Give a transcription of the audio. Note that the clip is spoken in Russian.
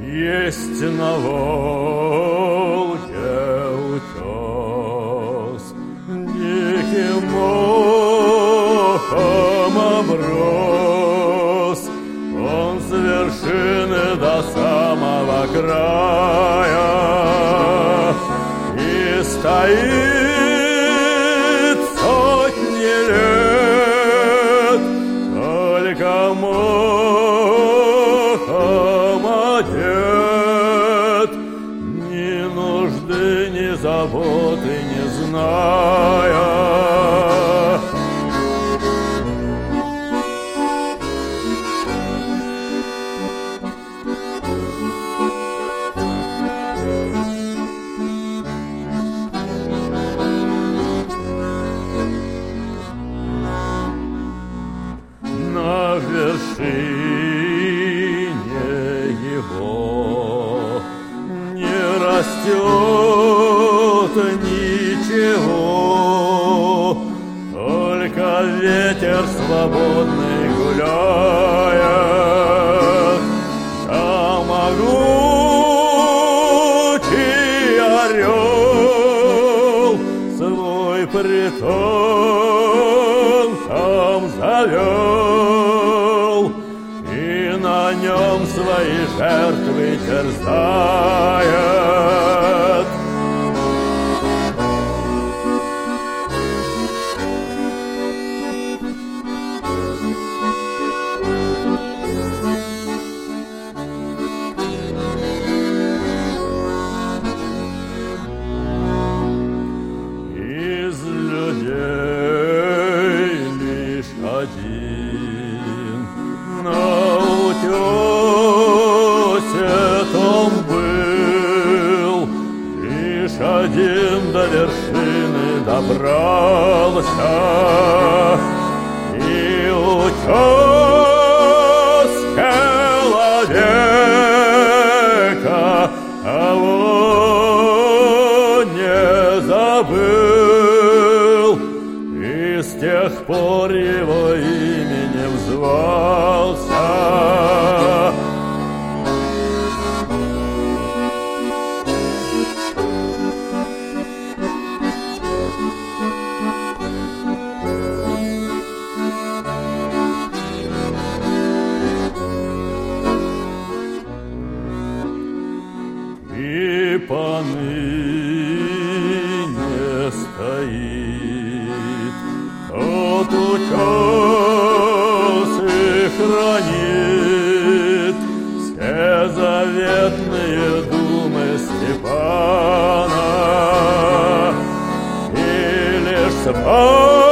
Есть на Волге утес, диким мохом оброс. Он с вершины до самого края и стоит сотни лет, только мохом одет, ни нужды, ни заботы не зная. На вершине его не растет ничего, только ветер свободный гуляет, да могучий орел свой притон там завел и на нем свои жертвы терзает. Из людей лишь один на утесе том был, лишь один до вершины добрался, и утес человека его не забыл, и с тех пор его именем звался. И поныне стоит тот утес и хранит все заветные думы Степана, и лишь